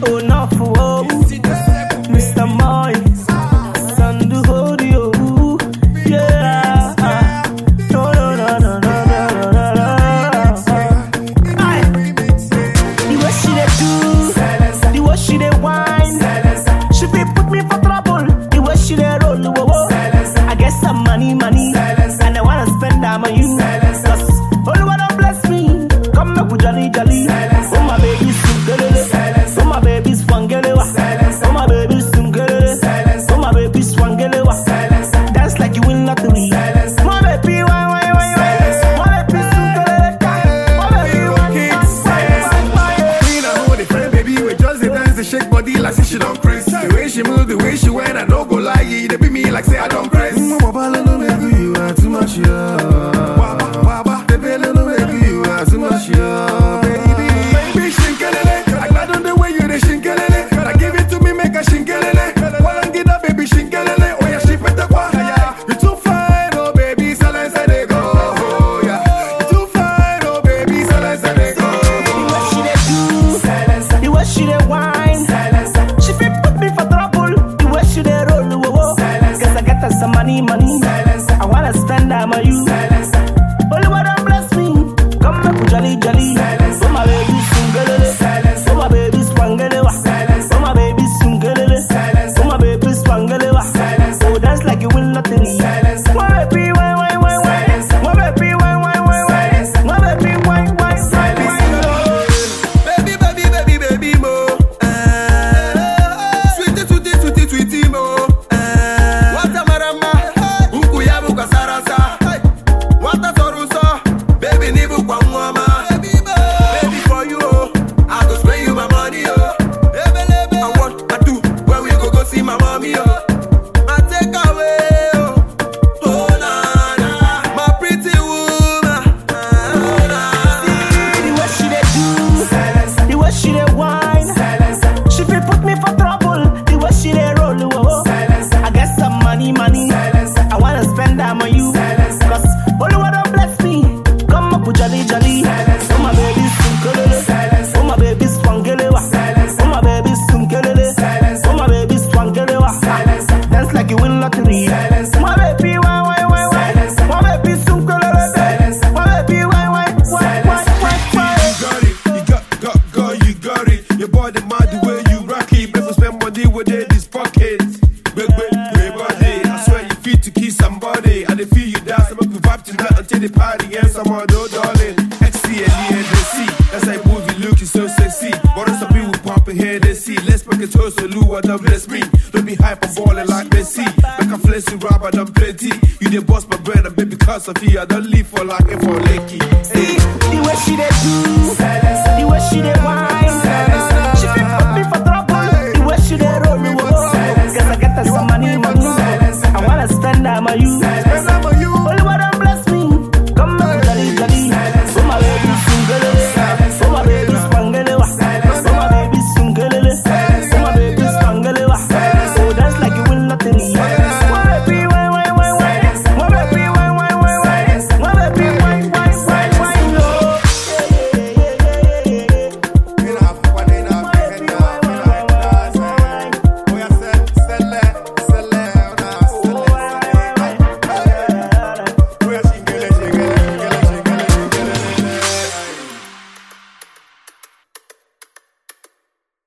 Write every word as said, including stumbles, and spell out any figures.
Oh, no, for oh, Mister Moy, Sandu Hodio, yeah. No, no, no, no, no, no, no, no. Aye. The way she dey do, the way she dey whine, she be put me for trouble. The way she dey roll, whoa, whoa. I get some money, money, and I wanna spend time on you. Cause only one don't bless me. Come make we jolly, jolly. Oh my baby, sungele. Oh my baby, swangelewa. Oh my baby, sungele. Oh my baby, swangelewa. Dance like you win lottery. My baby, why, why, why, why? My baby, sungele. My baby, why, why, why, why? Queen, I hold it, friend, baby. We just dey dance, dey shake body like say she don't press. The way she move, the way she wear, I don't go lie. They be me like say I don't press. Baby, you are too much, yeah. Baby, little baby, you are too much, yeah. Baby, baby, shinkelele. I glad on the way you dey shinkelele. I give it to me, make a shinkelele. While I get up, baby, shinkelele. Oh yeah, she put the qua, yeah. You too fine, oh baby, silence and they go. Oh yeah, you too fine, oh baby, silence and they go. The way she dey do, the way she dey whine, she fit put me for trouble. The way she dey roll, whoa, whoa. Cause I got her some money, money. I wanna spend time on you. Only one don't bless me. Come make we jolly, jolly. Oh my baby, sungele. Oh my baby, swangelewa. Oh my baby, sungele. Oh my baby, swangelewa. Oh, dance like you win lottery. My baby, why, why, why, why? My baby, why, why, why, why? My baby, why, why, why, why? Baby, baby, baby, baby, mo. Eh, sweetie, sweetie, sweetie, sweetie, mo. Eh, what a marama, ukuya buka sarasa. What a sorusa, baby, ni buka mwama. Baby, for you, oh, I go spray you my money, oh. I want, I do, when we go go see my mommy, oh. I take away, oh, oh na na, my pretty woman, oh na. The way she dey do, the way she dey whine, she fit put me for trouble. The way she dey roll, whoa, whoa. I get some money, money. I wanna spend time on you. Cause only one don't bless me. Come up with jolly, jolly. Oh my baby, sungele. Oh my baby, swangelewa. Oh my baby, sungele. Oh my baby, swangelewa. Dance like you win lottery. My baby, why, why, why, why? My baby, sungele. My baby, why, why, why, why, why, why? You got it, you got, got, got, you got it. Your body mad the way you rock it. People spend money with it, this pocket. Wait, wait, wait, body. I swear you fit to kiss somebody. I dey feel you dance, I make you vibe tonight until the party ends. Some other darling, X C L E N D C. That's how move you looking so sexy. But some people popping here, they see. Let's make a toast to Lou, what bless me. Don't be hype, I'm balling like Messi. Make a flex you rap, I done plenty. You dey bust my bread, and baby, cause of you, I don't leave for like and for Lakey. See, the way she dey do,